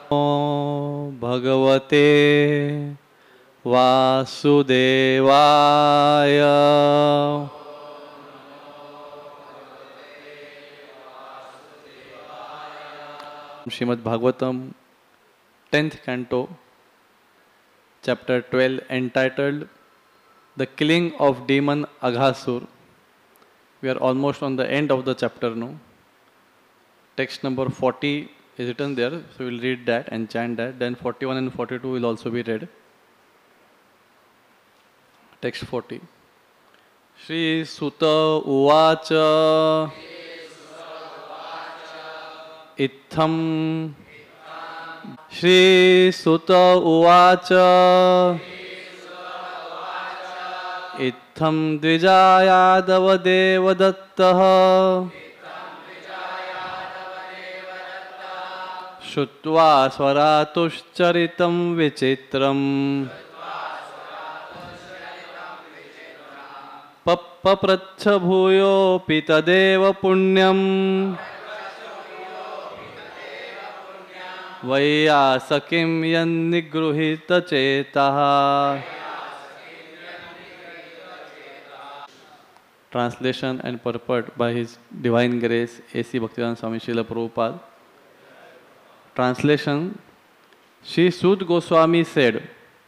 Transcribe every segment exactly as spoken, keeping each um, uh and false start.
नमो भगवते वासुदेवाय। Srimad Bhagavatam, tenth canto, chapter twelve, entitled The Killing of Demon Aghasur. We are almost on the end of the chapter now. Text number forty is written there, so we will read that and chant that. Then forty-one and forty-two will also be read. Text forty. Shri Sutta Uvacha Itham Shri Sutta Uvacha Itham Dvijayadava Devadattah Shutva Swaratushcharitam Vichitram Pappapracha Bhuyo Pitadeva Punyam Vaiyasakim Yannigruhita Chetaha. Translation and purport by His Divine Grace A C Bhaktivedanta Swami Srila Prabhupada. Translation. Shri Sud Goswami said,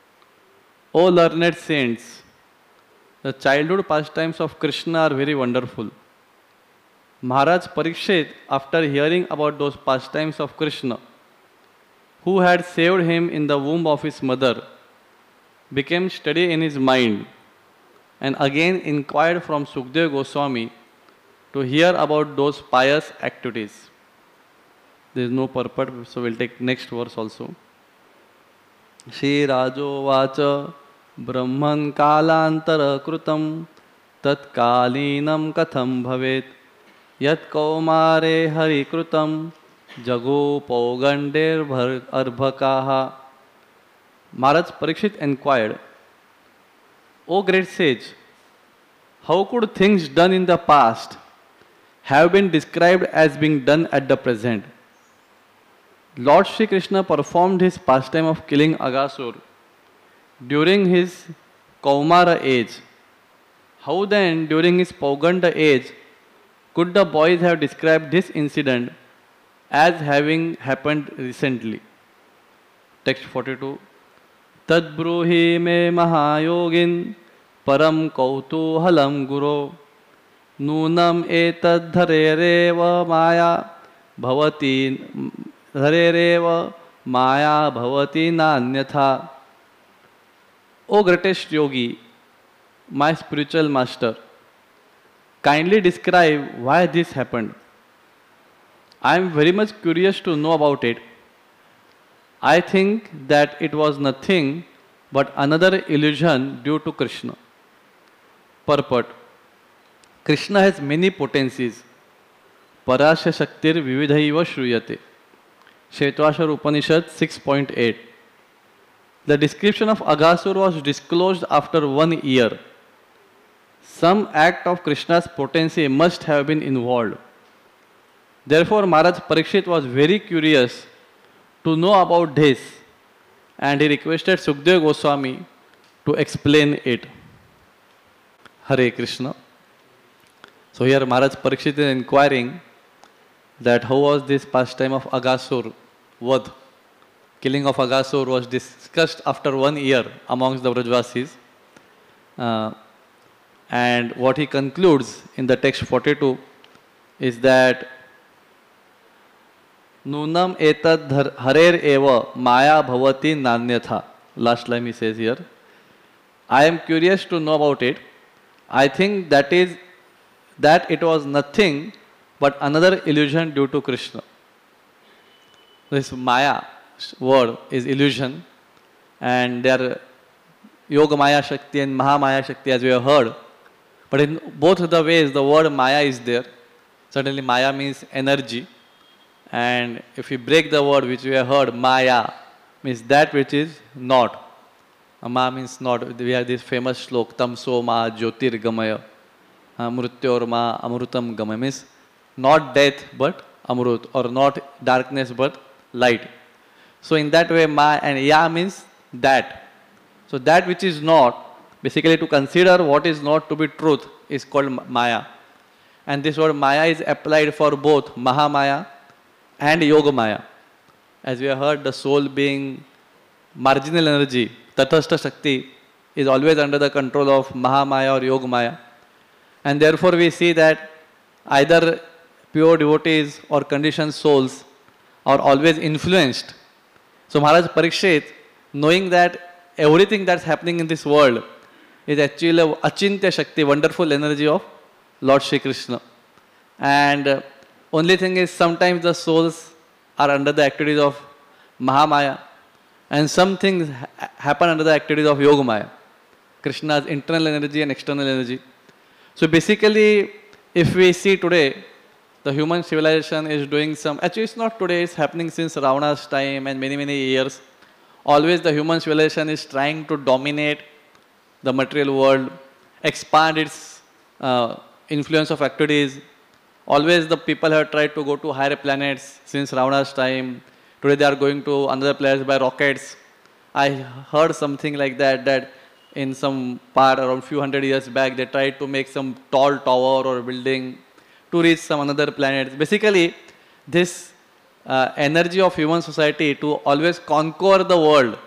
O learned saints, the childhood pastimes of Krishna are very wonderful. Maharaj Parikshit, after hearing about those pastimes of Krishna, who had saved him in the womb of his mother, became steady in his mind and again inquired from Sukadeva Goswami to hear about those pious activities. There is no purport, so we'll take next verse also. Shri Rajo Vacha Brahman Kalantara Krutam Tat Kalinam Katham Bhavet Yat Kaumare Hari Krutam Jago Paugandir Arbhakaha. Maharaj Parikshit inquired, O great sage, how could things done in the past have been described as being done at the present? Lord Shri Krishna performed his pastime of killing Aghasur during his Kaumara age. How then, during his Pauganda age, could the boys have described this incident as having happened recently? Text forty-two. Tad bruhi me mahayogin param kautuhalam guru nunam etad dharereva maya bhavati dharereva maya bhavati nanyatha. O greatest yogi, my spiritual master, kindly describe why this happened. I am very much curious to know about it. I think that it was nothing but another illusion due to Krishna. Purport. Krishna has many potencies. Parasya Shaktir Vividhaiva Shruyate. Shvetashwar Upanishad six point eight. The description of Aghasur was disclosed after one year. Some act of Krishna's potency must have been involved. Therefore, Maharaj Parikshit was very curious to know about this and he requested Sukadeva Goswami to explain it. Hare Krishna. So here Maharaj Parikshit is inquiring that how was this pastime of Aghasur, Vadh, killing of Aghasur was discussed after one year amongst the Vrajvasis. Uh, and what he concludes in the text forty-two is that Nunam etad harer eva maya bhavati nanyatha. Last line he says here. I am curious to know about it. I think that is that it was nothing but another illusion due to Krishna. This Maya word is illusion, and there are Yoga Maya Shakti and Maha Maya Shakti as we have heard. But in both of the ways the word Maya is there. Certainly Maya means energy. And if we break the word which we have heard, Maya means that which is not. Ma means not. We have this famous slok, Tam So Ma Jyotir Gamaya. Mrutyor Ma Amrutam Gamaya means not death but Amrut, or not darkness but light. So in that way, ma and ya means that. So that which is not, basically to consider what is not to be truth is called maya. And this word maya is applied for both Mahamaya and Yoga Maya. As we have heard, the soul being marginal energy, Tathastha Shakti, is always under the control of Mahamaya or Yoga Maya. And therefore we see that either pure devotees or conditioned souls are always influenced. So Maharaj Parikshit, knowing that everything that's happening in this world is actually a Achintya Shakti, wonderful energy of Lord Shri Krishna. And uh, only thing is sometimes the souls are under the activities of Mahamaya and some things ha happen under the activities of Yogamaya, Krishna's internal energy and external energy. So basically, if we see today, the human civilization is doing some, actually it's not today, it's happening since Ravana's time and many, many years. Always the human civilization is trying to dominate the material world, expand its uh, influence of activities. Always the people have tried to go to higher planets since Ravana's time. Today they are going to another planets by rockets. I heard something like that, that in some part around few hundred years back, they tried to make some tall tower or building to reach some another planet. Basically, this uh, energy of human society to always conquer the world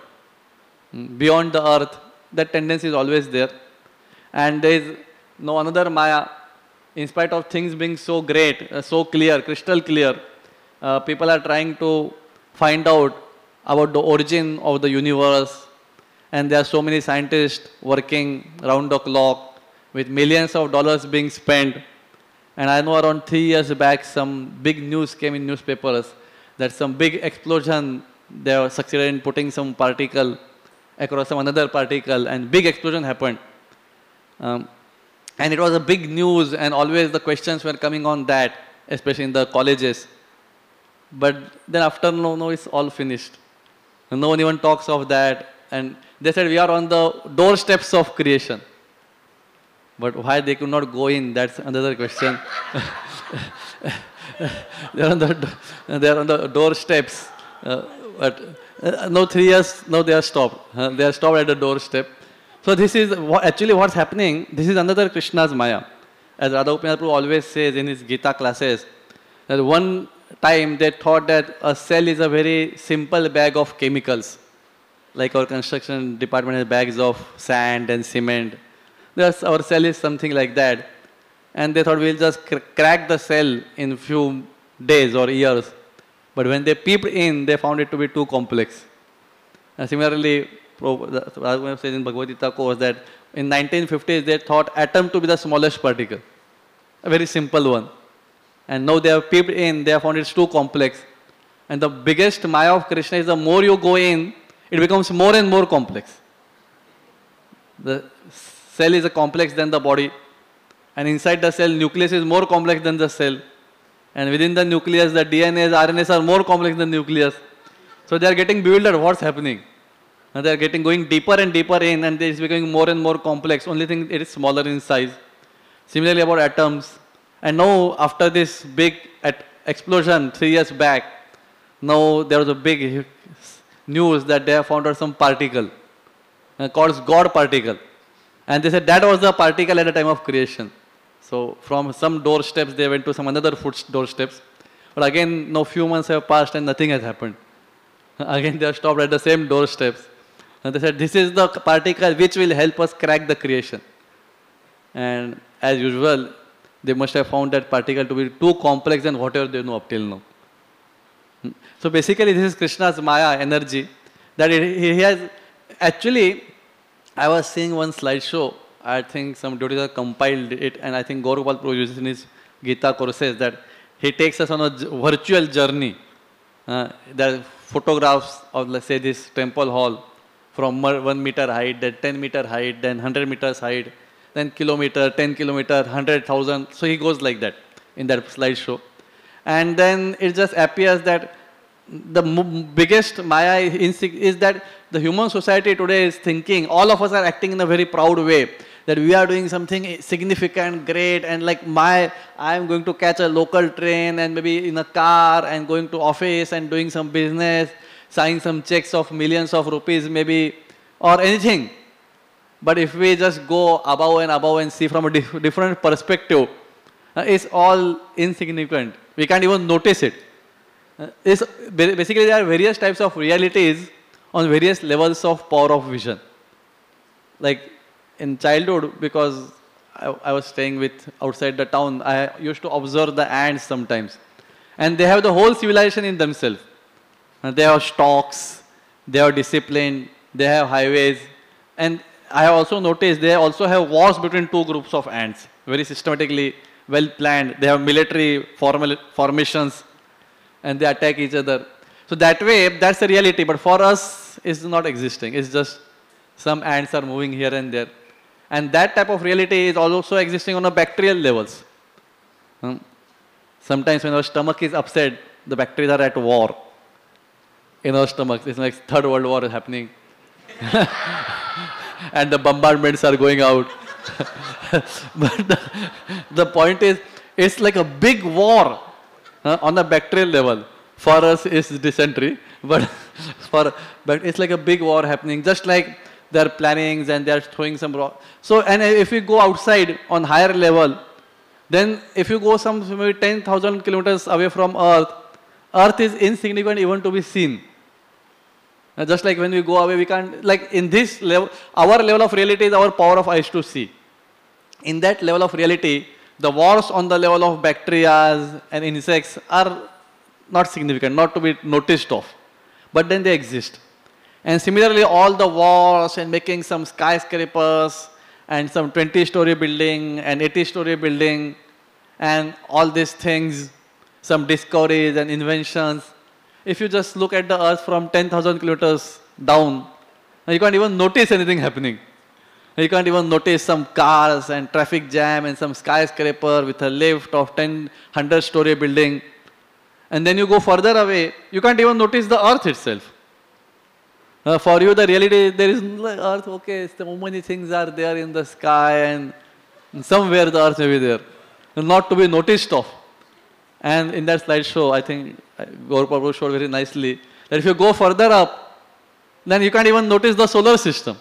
beyond the earth, that tendency is always there. And there is no another Maya. In spite of things being so great, uh, so clear, crystal clear, uh, people are trying to find out about the origin of the universe. And there are so many scientists working round the clock with millions of dollars being spent. And I know around three years back, some big news came in newspapers that some big explosion, they were succeeded in putting some particle across some another particle, and big explosion happened. Um, and it was a big news, and always the questions were coming on that, especially in the colleges. But then after, no, no, it's all finished. No one even talks of that. And they said we are on the doorsteps of creation. But why they could not go in, that's another question. they, are on the, they are on the doorsteps. Uh, but uh, no, three years, now they are stopped. Uh, they are stopped at the doorstep. So this is what, actually what's happening. This is another Krishna's Maya. As Radha Gopinath Prabhu always says in his Gita classes, that one time they thought that a cell is a very simple bag of chemicals. Like our construction department has bags of sand and cement. There's, our cell is something like that. And they thought we'll just cr crack the cell in few days or years. But when they peeped in, they found it to be too complex. And similarly, Radha says in Bhagavad Gita course that in nineteen fifties they thought atom to be the smallest particle. A very simple one. And now they have peeped in, they have found it's too complex. And the biggest Maya of Krishna is the more you go in, it becomes more and more complex. The cell is a complex than the body. And inside the cell, nucleus is more complex than the cell. And within the nucleus, the D N As, R N As are more complex than nucleus. So they are getting bewildered what's happening. And they are getting going deeper and deeper in, and it is becoming more and more complex. Only thing, it is smaller in size. Similarly about atoms. And now after this big explosion three years back, now there was a big news that they have found out some particle uh, called God particle. And they said that was the particle at the time of creation. So from some doorsteps they went to some another foot doorsteps. But again, no few months have passed and nothing has happened. Again they are stopped at the same doorsteps. And they said this is the particle which will help us crack the creation. And as usual, they must have found that particle to be too complex than whatever they know up till now. So basically this is Krishna's Maya energy, that it, he has actually, I was seeing one slideshow, I think some devotees have compiled it, and I think Gaur Gopal Prabhu uses in his Gita courses that he takes us on a virtual journey. Uh, there are photographs of, let's say, this temple hall from one meter height, then ten meter height, then one hundred meters height, then kilometer, ten kilometer, one hundred thousand. So he goes like that in that slideshow. And then it just appears that the biggest Maya is that the human society today is thinking, all of us are acting in a very proud way, that we are doing something significant, great, and like my, I am going to catch a local train and maybe in a car and going to office and doing some business. sign some checks of millions of rupees maybe, or anything. But if we just go above and above and see from a dif different perspective, uh, it's all insignificant. We can't even notice it. Uh, it's, basically, there are various types of realities on various levels of power of vision. Like in childhood, because I, I was staying with outside the town, I used to observe the ants sometimes. And they have the whole civilization in themselves. Uh, they have stocks, they have discipline, they have highways. And I have also noticed they also have wars between two groups of ants, very systematically, well planned. They have military formal formations and they attack each other. So that way, that's the reality. But for us, it's not existing. It's just some ants are moving here and there. And that type of reality is also existing on a bacterial levels. Hmm. Sometimes when our stomach is upset, the bacteria are at war in our stomachs. It's like third world war is happening. And the bombardments are going out. But the, the point is, it's like a big war uh, on a bacterial level. For us, it's dysentery, but for but it's like a big war happening. Just like their plannings and they're throwing some raw. So, and if you go outside on higher level, then if you go some maybe ten thousand kilometers away from Earth, Earth is insignificant even to be seen. Uh, just like when we go away, we can't, like in this level, our level of reality is our power of eyes to see. In that level of reality, the wars on the level of bacteria and insects are not significant, not to be noticed of. But then they exist. And similarly, all the wars and making some skyscrapers and some twenty story building and eighty story building and all these things, some discoveries and inventions. If you just look at the earth from ten thousand kilometers down, you can't even notice anything happening. You can't even notice some cars and traffic jam and some skyscraper with a lift of ten, one hundred story building. And then you go further away, you can't even notice the earth itself. Uh, for you, the reality, there is like earth, okay, so many things are there in the sky and somewhere the earth may be there, not to be noticed of. And in that slideshow, I think Gaur Prabhu showed very nicely that if you go further up, then you can't even notice the solar system.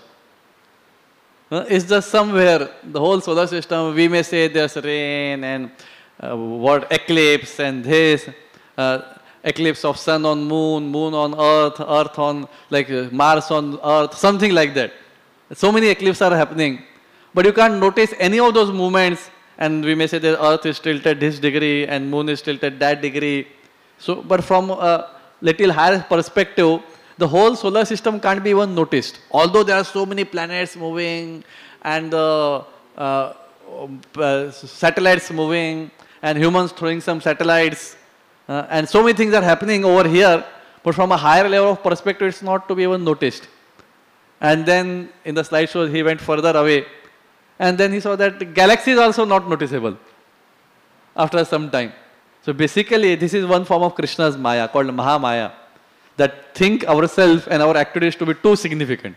Uh, it's just somewhere, the whole solar system, we may say there's rain and uh, what eclipse and this, uh, eclipse of sun on moon, moon on earth, earth on, like uh, Mars on earth, something like that. So many eclipses are happening. But you can't notice any of those movements, and we may say that earth is tilted this degree and moon is tilted that degree. So, but from a little higher perspective, the whole solar system can't be even noticed. Although there are so many planets moving and uh, uh, uh, satellites moving and humans throwing some satellites uh, and so many things are happening over here, but from a higher level of perspective, it's not to be even noticed. And then in the slideshow, he went further away and then he saw that the galaxy is also not noticeable after some time. So basically, this is one form of Krishna's Maya called Mahamaya, that think ourselves and our activities to be too significant.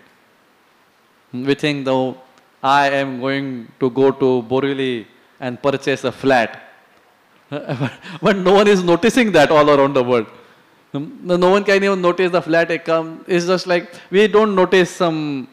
We think, though, I am going to go to Borivali and purchase a flat. But no one is noticing that all around the world. No one can even notice the flat income. It's just like we don't notice some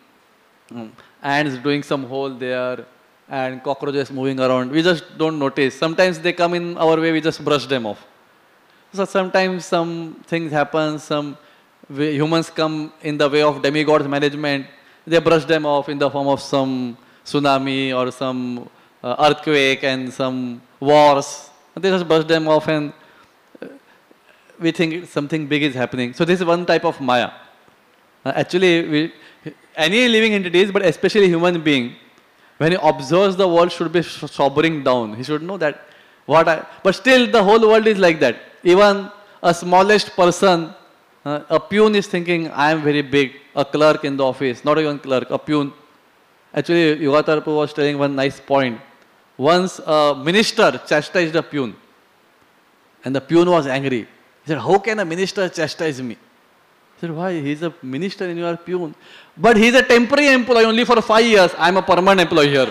ants doing some hole there and cockroaches moving around. We just don't notice. Sometimes they come in our way, we just brush them off. So sometimes some things happen, some humans come in the way of demigods management, they brush them off in the form of some tsunami or some uh, earthquake and some wars. They just brush them off and uh, we think something big is happening. So this is one type of Maya. Uh, actually, we, any living entities, but especially human being, when he observes the world, should be sobering down. He should know that what I, but still the whole world is like that. Even a smallest person, uh, a peon is thinking, I am very big, a clerk in the office, not even clerk, a peon. Actually, Yogatar Prabhu was telling one nice point. Once a minister chastised a peon, and the peon was angry. He said, how can a minister chastise me? He said, why? He is a minister and you are a peon. But he is a temporary employee only for five years. I am a permanent employee here.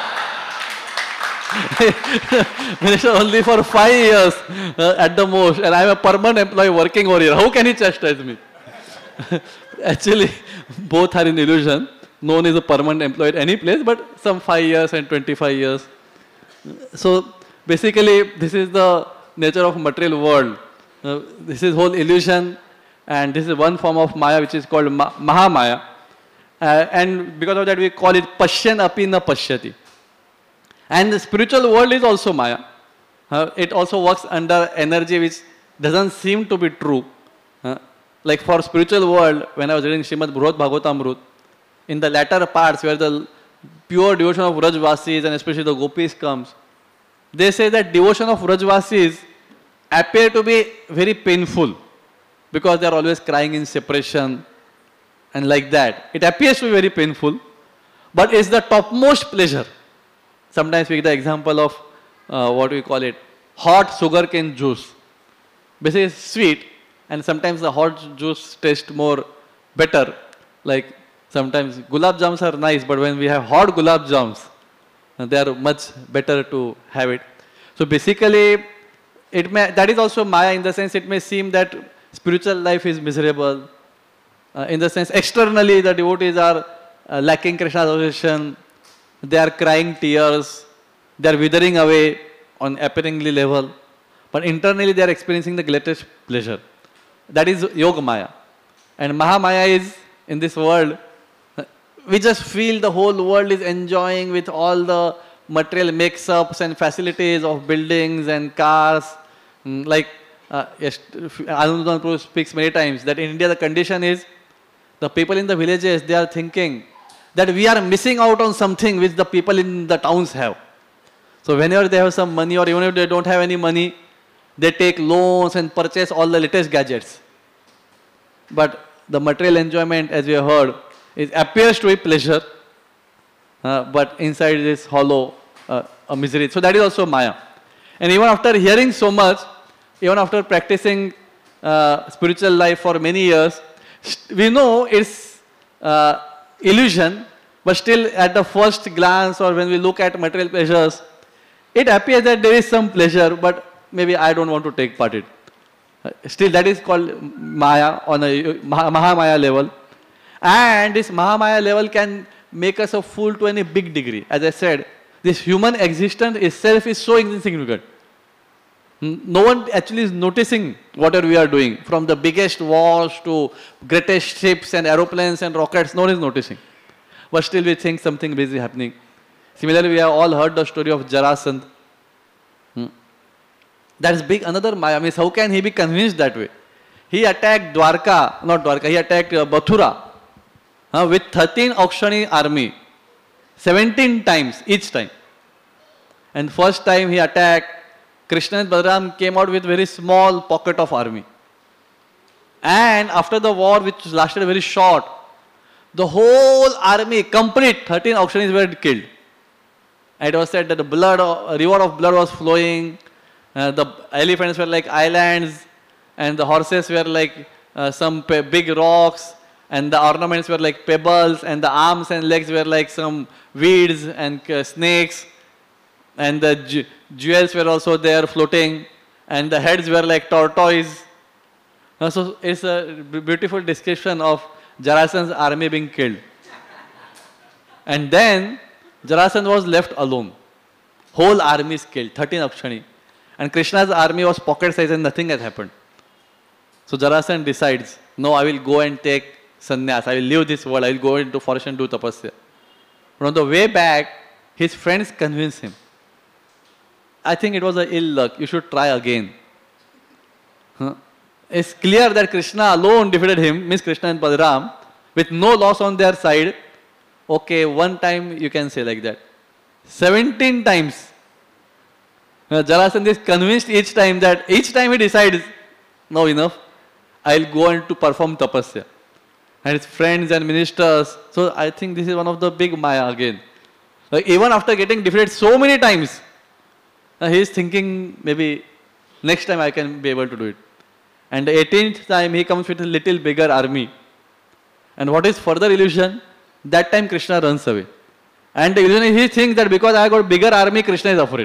Minister only for five years uh, at the most, and I am a permanent employee working over here. How can he chastise me? Actually, both are in illusion. No one is a permanent employee at any place, but some five years and twenty-five years. So basically, this is the nature of material world. Uh, this is whole illusion, and this is one form of Maya which is called Ma Mahamaya. Uh, and because of that, we call it Pashyan api na pashyati. And the spiritual world is also Maya. Uh, it also works under energy which doesn't seem to be true. Uh, like for spiritual world, when I was reading Srimad Bhagavad Bhagavatamrut, in the latter parts where the pure devotion of Rajvasis and especially the gopis comes, they say that devotion of Rajvasis appear to be very painful because they are always crying in separation and like that. It appears to be very painful, but it's the topmost pleasure. Sometimes we give the example of uh, what we call it, hot sugarcane juice. Basically it's sweet, and sometimes the hot juice tastes more better. Like sometimes gulab jams are nice, but when we have hot gulab jams, they are much better to have it. So basically, it may, that is also Maya in the sense it may seem that spiritual life is miserable. Uh, in the sense externally the devotees are uh, lacking Krishna association, they are crying tears, they are withering away on appearingly level, but internally they are experiencing the greatest pleasure. That is Yoga Maya. And Mahamaya is in this world, we just feel the whole world is enjoying with all the material mix-ups and facilities of buildings and cars. Mm, like uh, yes, Anandan Prabhu speaks many times that in India the condition is the people in the villages, they are thinking that we are missing out on something which the people in the towns have. So whenever they have some money or even if they don't have any money, they take loans and purchase all the latest gadgets. But the material enjoyment, as we have heard, it appears to be pleasure, uh, but inside it is hollow, uh, a misery. So that is also Maya. And even after hearing so much, even after practicing uh, spiritual life for many years, we know it's uh, illusion, but still at the first glance or when we look at material pleasures, it appears that there is some pleasure, but maybe I don't want to take part in it. Uh, still that is called Maya on a Mahamaya level. And this Mahamaya level can make us a fool to any big degree. As I said, this human existence itself is so insignificant. No one actually is noticing whatever we are doing. From the biggest wars to greatest ships and aeroplanes and rockets, no one is noticing. But still we think something big is happening. Similarly, we have all heard the story of Jarasandha. Hmm. That is big, another Maya. Means how can he be convinced that way? He attacked Dwarka, not Dwarka, he attacked uh, Mathura uh, with thirteen Akshani army. seventeen times each time. And first time he attacked, Krishna and Balaram came out with very small pocket of army. And after the war, which lasted very short, the whole army, complete thirteen Akshanis were killed. And it was said that the blood, a river of blood was flowing, uh, the elephants were like islands, and the horses were like uh, some big rocks, and the ornaments were like pebbles, and the arms and legs were like some weeds and uh, snakes. And the ju jewels were also there floating, and the heads were like tortoise. Uh, so it's a beautiful description of Jarasandha's army being killed. And then Jarasandha was left alone. Whole army is killed, thirteen Akshani. And Krishna's army was pocket size and nothing has happened. So Jarasandha decides, no, I will go and take sannyas. I will leave this world. I will go into forest and do tapasya. But on the way back, his friends convince him. I think it was a ill luck. You should try again. Huh? It's clear that Krishna alone defeated him, means Krishna and Balaram, with no loss on their side. Okay, one time you can say like that. seventeen times. Uh, Jarasandha is convinced each time that each time he decides, no, enough, I'll go on to perform tapasya. And his friends and ministers. So I think this is one of the big Maya again. Like even after getting defeated so many times, uh, he is thinking maybe next time I can be able to do it. And the eighteenth time he comes with a little bigger army. And what is further illusion? That time Krishna runs away. And the illusion is he thinks that because I got bigger army, Krishna is afraid.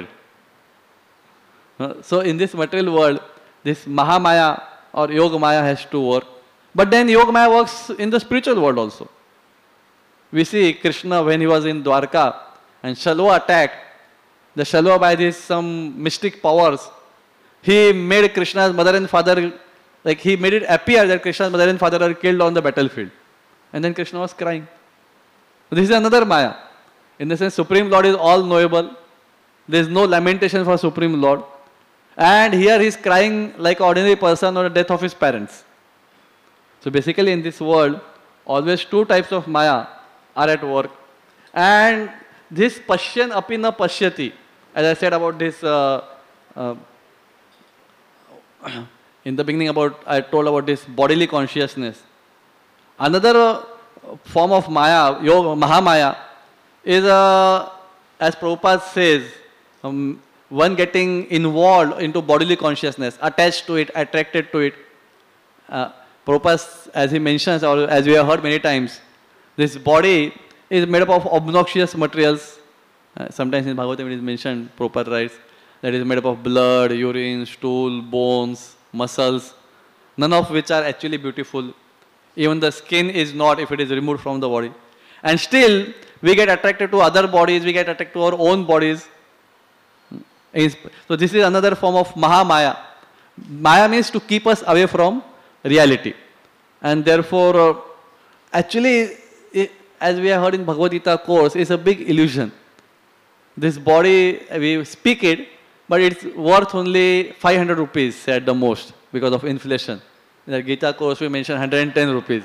Uh, so in this material world, this Mahamaya or Yoga Maya has to work. But then Yoga Maya works in the spiritual world also. We see Krishna when he was in Dwarka and Shalva attacked. The Shalva, by this some mystic powers, he made Krishna's mother and father, like he made it appear that Krishna's mother and father are killed on the battlefield. And then Krishna was crying. So this is another Maya. In the sense, Supreme Lord is all knowable. There is no lamentation for Supreme Lord. And here he is crying like an ordinary person on the death of his parents. So basically in this world, always two types of Maya are at work. And this Pashyan apina pashyati, as I said about this, uh, uh, in the beginning about, I told about this bodily consciousness. Another uh, form of Maya, Yoga, Mahamaya, is, uh, as Prabhupada says, um, one getting involved into bodily consciousness, attached to it, attracted to it. Uh, Prabhupada, as he mentions, or as we have heard many times, this body is made up of obnoxious materials. Uh, sometimes in Bhagavatam it is mentioned, Prabhupada writes, that it is made up of blood, urine, stool, bones, muscles, none of which are actually beautiful. Even the skin is not if it is removed from the body. And still, we get attracted to other bodies, we get attracted to our own bodies. So this is another form of Mahamaya. Maya means to keep us away from reality. And therefore, uh, actually, it, as we have heard in Bhagavad Gita course, it's a big illusion. This body, we speak it, but it's worth only five hundred rupees at the most because of inflation. In the Gita course, we mentioned one hundred ten rupees.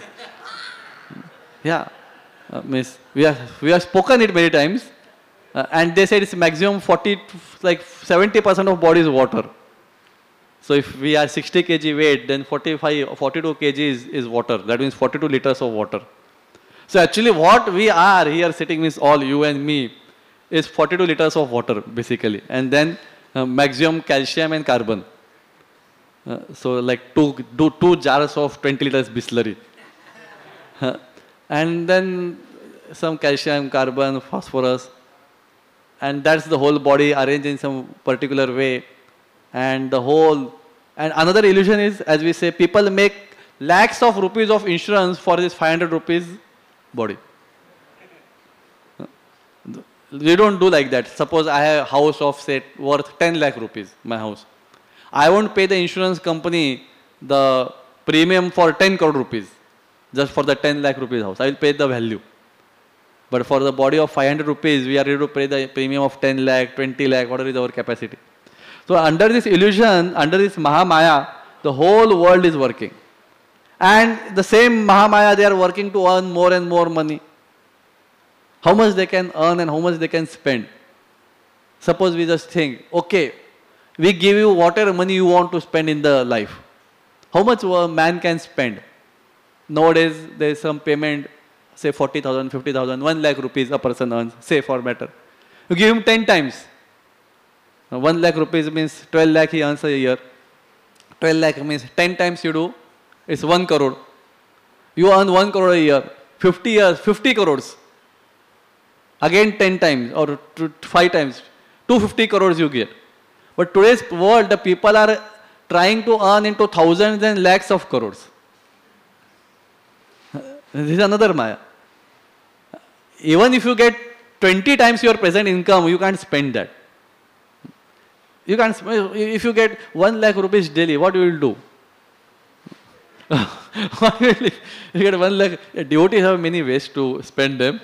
Yeah, uh, means we have we have spoken it many times, uh, and they said it's maximum forty, like seventy percent of body is water. So if we are sixty kilograms weight, then forty-five, forty-two kilograms is, is water. That means forty-two liters of water. So actually, what we are here sitting means all you and me is forty-two liters of water basically, and then uh, maximum calcium and carbon. Uh, so like two, two, two jars of twenty liters Bisleri. Uh, and then some calcium, carbon, phosphorus. And that's the whole body arranged in some particular way. And the whole, and another illusion is, as we say, people make lakhs of rupees of insurance for this five hundred rupees body. Uh, we don't do like that. Suppose I have a house of, say, worth ten lakh rupees, my house. I won't pay the insurance company the premium for ten crore rupees, just for the ten lakh rupees house. I will pay the value. But for the body of five hundred rupees, we are ready to pay the premium of ten lakh, twenty lakh, whatever is our capacity. So under this illusion, under this Mahamaya, the whole world is working. And the same Mahamaya, they are working to earn more and more money. How much they can earn and how much they can spend. Suppose we just think, okay, we give you whatever money you want to spend in the life. How much a man can spend? Nowadays, there is some payment, say forty thousand, fifty thousand, one lakh rupees a person earns, say for matter. You give him ten times. Now, one lakh rupees means twelve lakh he earns a year. twelve lakh means ten times you do, it's one crore. You earn one crore a year. fifty years, fifty crores. Again ten times or five times. two hundred fifty crores you get. But today's world, the people are trying to earn into thousands and lakhs of crores. This is another Maya. Even if you get twenty times your present income, you can't spend that. You can't, if you get one lakh rupees daily, what you will do? What will you, you get one lakh, devotees have many ways to spend them.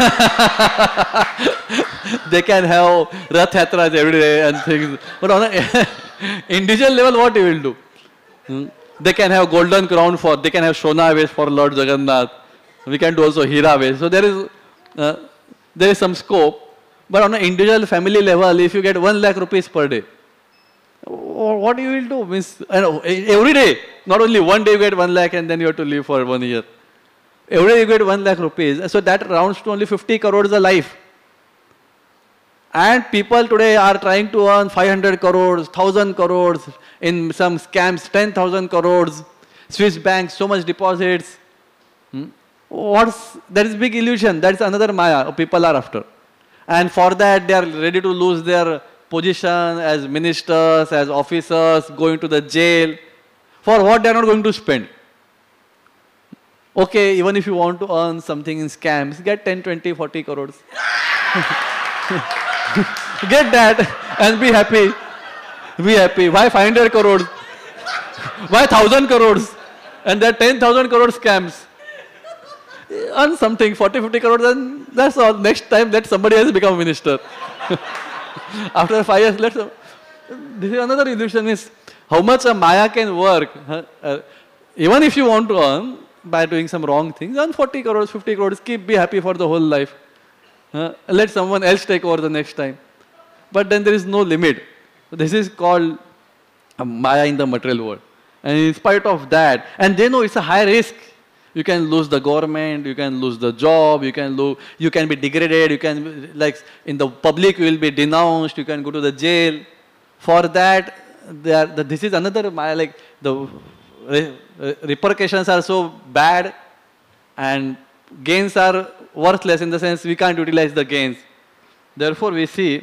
They can have Rath Yatras every day and things. But on an individual level, what you will do? Hmm? They can have golden crown for, they can have Shona ways for Lord Jagannath. We can do also Hira ways. So there is, uh, there is some scope. But on an individual family level, if you get one lakh rupees per day, what you will do? Means, every day, not only one day you get one lakh and then you have to live for one year. Every day you get one lakh rupees. So that rounds to only fifty crores a life. And people today are trying to earn five hundred crores, one thousand crores, in some scams, ten thousand crores, Swiss banks, so much deposits. Hmm? What's, that is big illusion. That is another Maya people are after. And for that, they are ready to lose their position as ministers, as officers, going to the jail. For what they are not going to spend. Okay, even if you want to earn something in scams, get ten, twenty, forty crores. Get that and be happy. Be happy. Why five hundred crores? Why one thousand crores? And there are ten thousand crore scams. Earn something, forty, fifty crores, and that's all. Next time, let somebody else become a minister. After five years, let's. This is another illusion, is how much a Maya can work. Uh, even if you want to earn by doing some wrong things, earn forty crores, fifty crores, keep, be happy for the whole life. Uh, let someone else take over the next time. But then there is no limit. This is called a Maya in the material world. And in spite of that, and they know it's a high risk. You can lose the government, you can lose the job, you can lose, you can be degraded, you can, like, in the public you will be denounced, you can go to the jail. For that, they are, the, this is another Maya, like, the re, repercussions are so bad, and gains are worthless in the sense we can't utilize the gains. Therefore, we see,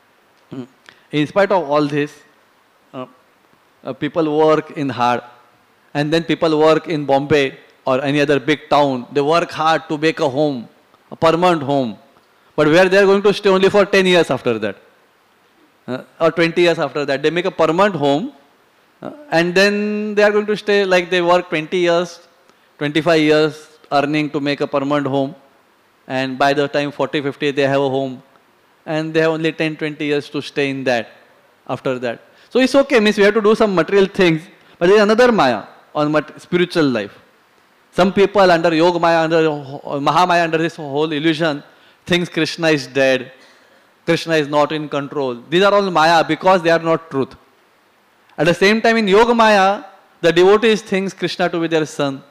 in spite of all this, uh, uh, people work in hard, and then people work in Bombay or any other big town. They work hard to make a home, a permanent home, but where they are going to stay only for ten years after that, uh, or twenty years after that. They make a permanent home, uh, and then they are going to stay, like, they work twenty years, twenty-five years, earning to make a permanent home, and by the time forty, fifty, they have a home, and they have only ten, twenty years to stay in that after that. So it's okay, means we have to do some material things, but there is another Maya on spiritual life. Some people under Yoga Maya, under Mahamaya, under this whole illusion, thinks Krishna is dead, Krishna is not in control. These are all Maya because they are not truth. At the same time, in Yoga Maya, the devotees thinks Krishna to be their son.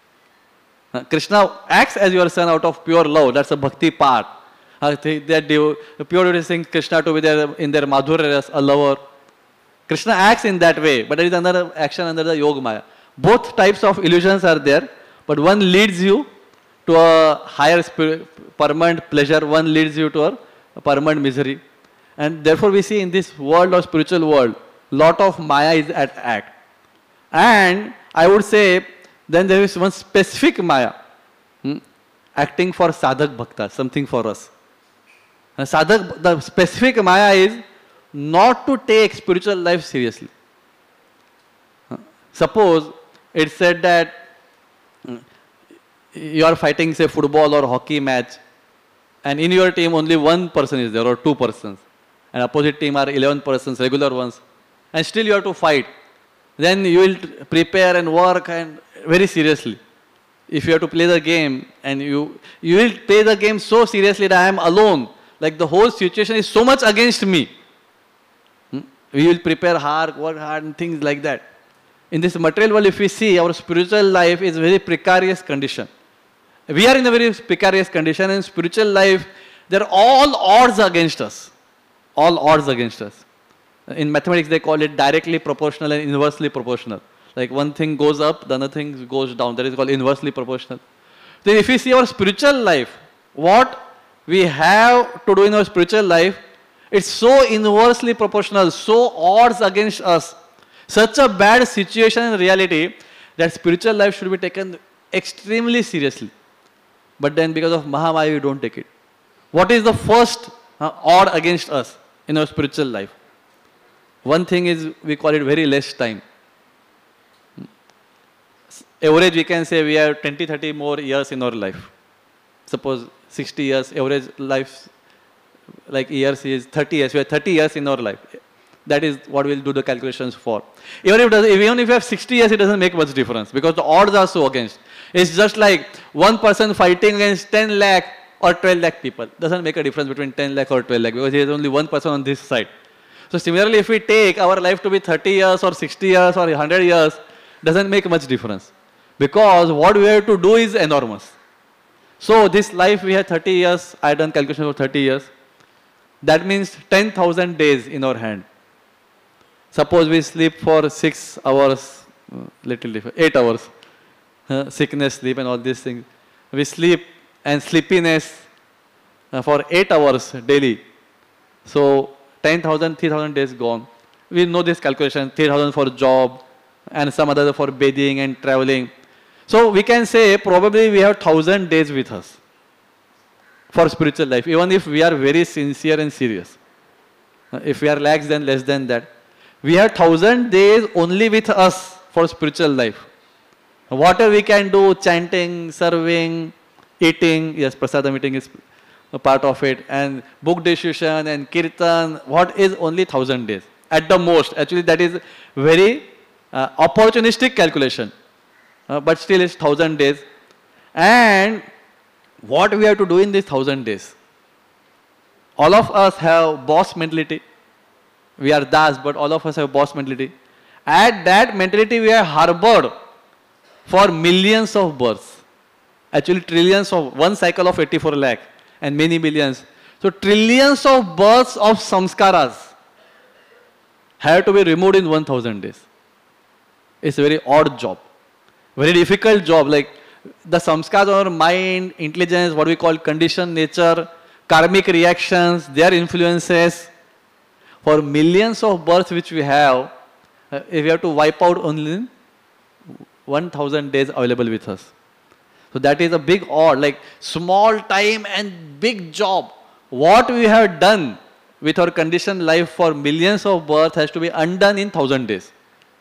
Krishna acts as your son out of pure love. That's a bhakti part. Uh, that the pure devotees think Krishna to be their, in their madhurya, a lover. Krishna acts in that way, but there is another action under the Yoga Maya. Both types of illusions are there, but one leads you to a higher spirit, permanent pleasure, one leads you to a, a permanent misery. And therefore we see in this world or spiritual world, lot of Maya is at act. And I would say, then there is one specific Maya, hmm, acting for sadhak bhakta, something for us. And sadhak, the specific Maya is not to take spiritual life seriously. Suppose it's said that you are fighting, say, football or hockey match, and in your team only one person is there or two persons, and opposite team are eleven persons, regular ones, and still you have to fight. Then you will prepare and work and very seriously. If you have to play the game, and you, you will play the game so seriously that I am alone, like the whole situation is so much against me. We will prepare hard, work hard, and things like that. In this material world, if we see, our spiritual life is a very precarious condition. We are in a very precarious condition, and in spiritual life, there are all odds against us. All odds against us. In mathematics, they call it directly proportional and inversely proportional. Like one thing goes up, the other thing goes down. That is called inversely proportional. Then if we see our spiritual life, what we have to do in our spiritual life, it's so inversely proportional, so odds against us. Such a bad situation in reality that spiritual life should be taken extremely seriously. But then because of Mahamaya, we don't take it. What is the first uh, odd against us in our spiritual life? One thing is, we call it very less time. Average, we can say we have twenty, thirty more years in our life. Suppose sixty years, average life, like years is thirty years. We have thirty years in our life. That is what we'll do the calculations for. Even if, even if you have sixty years, it doesn't make much difference because the odds are so against. It's just like one person fighting against ten lakh or twelve lakh people. Doesn't make a difference between ten lakh or twelve lakh because there is only one person on this side. So similarly, if we take our life to be thirty years or sixty years or one hundred years, doesn't make much difference because what we have to do is enormous. So this life we have thirty years, I done calculation for thirty years. That means ten thousand days in our hand. Suppose we sleep for six hours, uh, little different, eight hours, uh, sickness, sleep and all these things. We sleep and sleepiness uh, for eight hours daily. So ten thousand, three thousand days gone. We know this calculation, three thousand for job and some other for bathing and traveling. So we can say probably we have thousand days with us for spiritual life, even if we are very sincere and serious. If we are lax, then less than that. We have thousand days only with us for spiritual life. Whatever we can do, chanting, serving, eating, yes, prasadam eating is a part of it, and book decision and kirtan, what is only thousand days at the most. Actually, that is very uh, opportunistic calculation, uh, but still it's thousand days. And what we have to do in these thousand days? All of us have boss mentality. We are das, but all of us have boss mentality. At that mentality, we are harbored for millions of births. Actually, trillions of, one cycle of eighty-four lakh and many millions. So, trillions of births of samskaras have to be removed in one thousand days. It's a very odd job, very difficult job. Like the samskaras on our mind, intelligence, what we call conditioned nature, karmic reactions, their influences. For millions of births which we have, uh, if we have to wipe out only one thousand days available with us. So that is a big odd, like small time and big job. What we have done with our conditioned life for millions of births has to be undone in thousand days.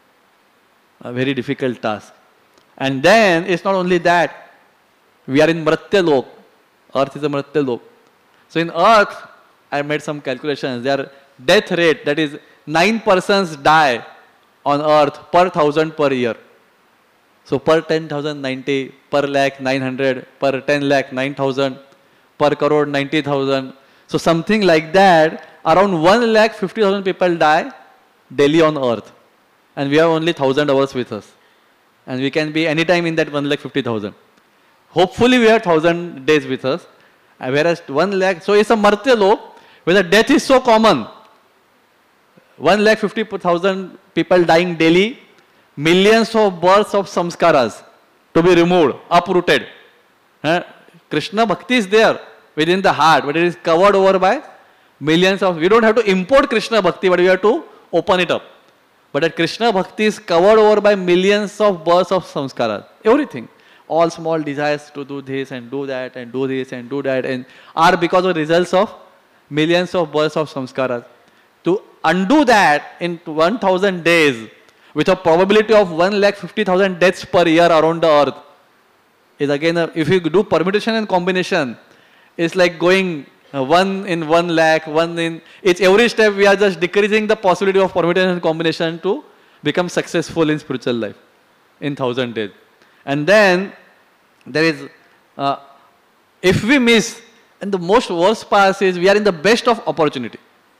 A very difficult task. And then it's not only that, we are in Mritya Lok. Earth is a Mritya Lok. So in Earth, I made some calculations. Their death rate, that is nine persons die on Earth per thousand per year. So per ten thousand, ninety, per lakh, nine hundred, per ten lakh, nine thousand, per crore, ninety thousand. So something like that, around one lakh fifty thousand people die daily on Earth. And we have only one thousand hours with us. And we can be anytime in that one lakh fifty thousand. Hopefully we have one thousand days with us. Whereas one lakh, so it's a Mritya Lok, where the death is so common. one lakh fifty thousand people dying daily, millions of births of samskaras to be removed, uprooted. Uh, Krishna Bhakti is there within the heart, but it is covered over by millions of, we don't have to import Krishna Bhakti, but we have to open it up. But that Krishna Bhakti is covered over by millions of births of samskaras, everything. All small desires to do this and do that and do this and do that and are because of results of millions of births of samskaras. To undo that in one thousand days with a probability of one lakh fifty thousand deaths per year around the earth is again, a, if you do permutation and combination, it's like going uh, one in one lakh, one in, it's every step we are just decreasing the possibility of permutation and combination to become successful in spiritual life in thousand days. And then there is, uh, if we miss, and the most worst part is we are in the best of opportunity.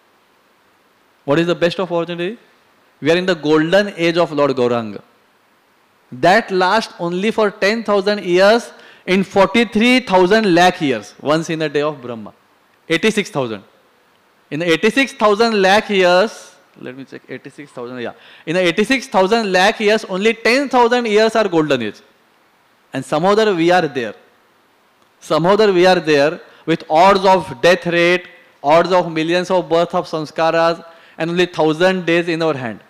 What is the best of opportunity? We are in the golden age of Lord Gauranga. That lasts only for ten thousand years in forty-three thousand lakh years, once in a day of Brahma. eighty-six thousand. In the eighty-six thousand lakh years, let me check, eighty-six thousand, yeah. In the eighty-six thousand lakh years, only ten thousand years are golden age. And somehow there we are there. Somehow there we are there with odds of death rate, odds of millions of births of samskaras, and only thousand days in our hand.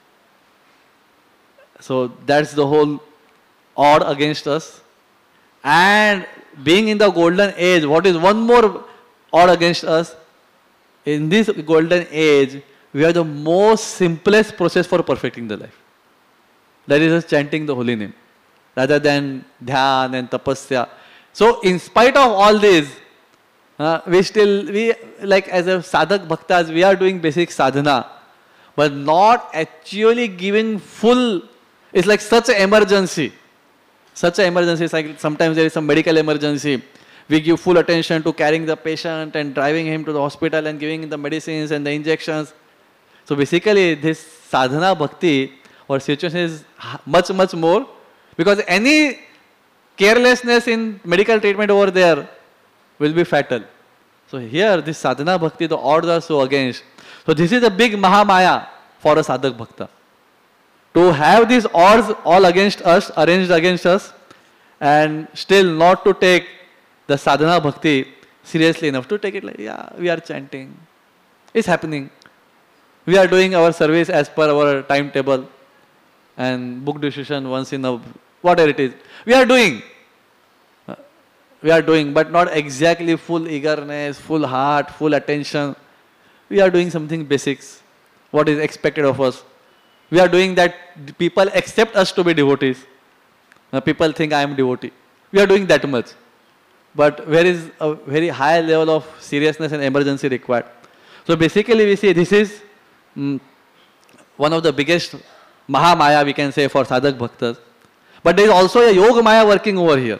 So that's the whole odd against us. And being in the golden age, what is one more odd against us? In this golden age, we have the most simplest process for perfecting the life. That is just chanting the holy name, rather than dhyan and tapasya. So in spite of all this, uh, we still, we like as a sadhak bhaktas, we are doing basic sadhana, but not actually giving full, it's like such an emergency. Such an emergency, it's like sometimes there is some medical emergency. We give full attention to carrying the patient and driving him to the hospital and giving him the medicines and the injections. So basically this sadhana bhakti or situation is much, much more, because any carelessness in medical treatment over there will be fatal. So here this sadhana bhakti, the odds are so against. So this is a big mahamaya for a sadhak bhakta. To have these odds all against us, arranged against us, and still not to take the sadhana bhakti seriously enough, to take it like, yeah, we are chanting, it's happening. We are doing our service as per our timetable, and book decision once in a whatever it is. We are doing. Uh, We are doing, but not exactly full eagerness, full heart, full attention. We are doing something basics, what is expected of us. We are doing that people accept us to be devotees. Uh, people think I am devotee. We are doing that much. But where is a very high level of seriousness and emergency required? So basically we see this is mm, one of the biggest Mahamaya we can say for sadhak bhaktas. But there is also a Yoga Maya working over here.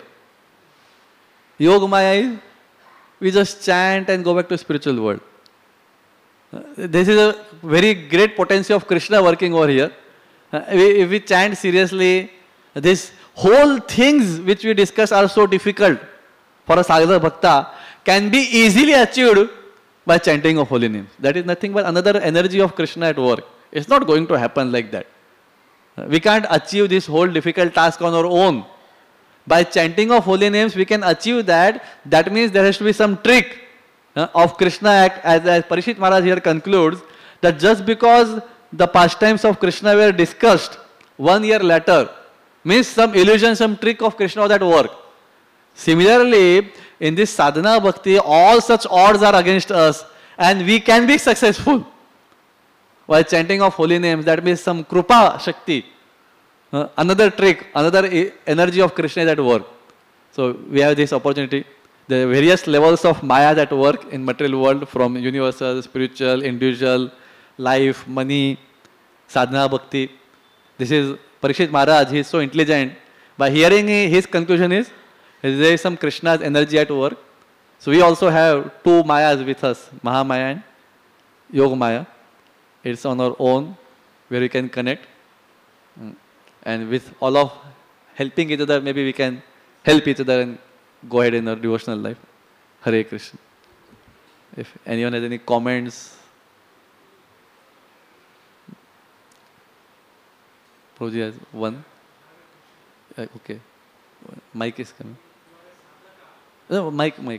Yoga Maya is, we just chant and go back to spiritual world. Uh, this is a very great potential of Krishna working over here. Uh, we, if we chant seriously, these whole things which we discuss are so difficult for a sadhak bhakta can be easily achieved by chanting of holy names. That is nothing but another energy of Krishna at work. It's not going to happen like that. Uh, we can't achieve this whole difficult task on our own. By chanting of holy names, we can achieve that. That means there has to be some trick uh, of Krishna act, as, as Parikshit Maharaj here concludes, that just because the pastimes of Krishna were discussed one year later, means some illusion, some trick of Krishna was at work. Similarly, in this sadhana bhakti, all such odds are against us and we can be successful. While chanting of holy names, that means some krupa shakti. Uh, another trick, another e energy of Krishna is at work. So we have this opportunity. The various levels of Maya that work in material world, from universal, spiritual, individual, life, money, sadhana bhakti. This is Parikshit Maharaj, he is so intelligent. By hearing his conclusion is, there is some Krishna's energy at work. So we also have two Mayas with us, Mahamaya and Yoga Maya. It's on our own, where we can connect. And with all of helping each other, maybe we can help each other and go ahead in our devotional life. Hare Krishna. If anyone has any comments. Prabhuji has one. Uh, okay. Mic is coming. No, mic, mic.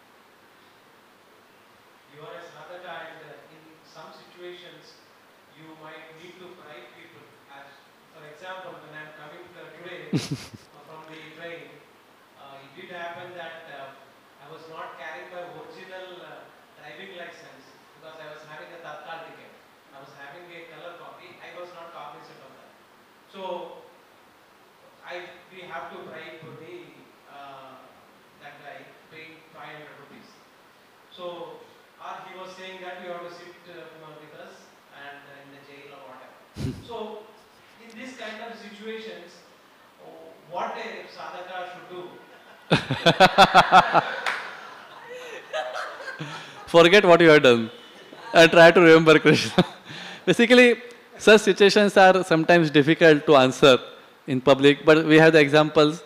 You are a sadhaka and uh, in some situations you might need to bribe people. As for example, when I am coming uh, today uh, from the train, uh, it did happen that uh, I was not carrying my original uh, driving license because I was having a Tatkal ticket. I was having a color copy. I was not cognizant of that. So I we have to bribe the uh, that guy paying five hundred rupees. So, or he was saying that you have to sit uh, with us and uh, in the jail or whatever. So, in this kind of situations, oh, what a sadhaka should do? Forget what you have done and try to remember Krishna. Basically, such situations are sometimes difficult to answer in public, but we have the examples.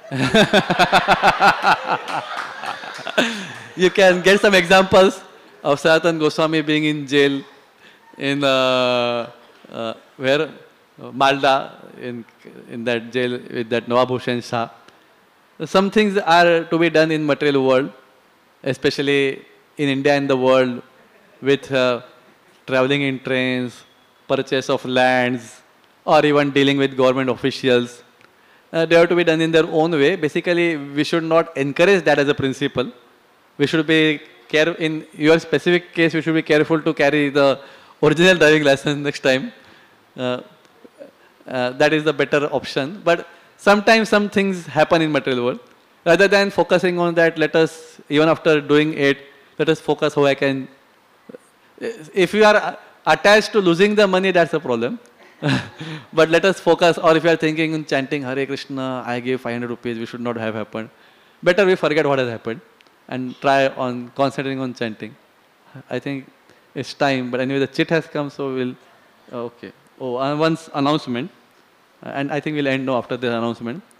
You can get some examples of Sanatana Goswami being in jail in uh, uh, where Malda, in in that jail with that Nawab Hussain Shah. Some things are to be done in material world, especially in India and the world, with uh, traveling in trains, purchase of lands, or even dealing with government officials. Uh, they have to be done in their own way. Basically, we should not encourage that as a principle. We should be careful. In your specific case, we should be careful to carry the original driving license next time. Uh, uh, that is the better option. But sometimes some things happen in material world. Rather than focusing on that, let us, even after doing it, let us focus how I can. If you are attached to losing the money, that's a problem. But let us focus, or if you are thinking in chanting Hare Krishna, I gave five hundred rupees, we should not have happened. Better we forget what has happened and try on concentrating on chanting. I think it's time, but anyway, the chit has come, so we'll. Okay. Oh, and one announcement, and I think we'll end now after the announcement.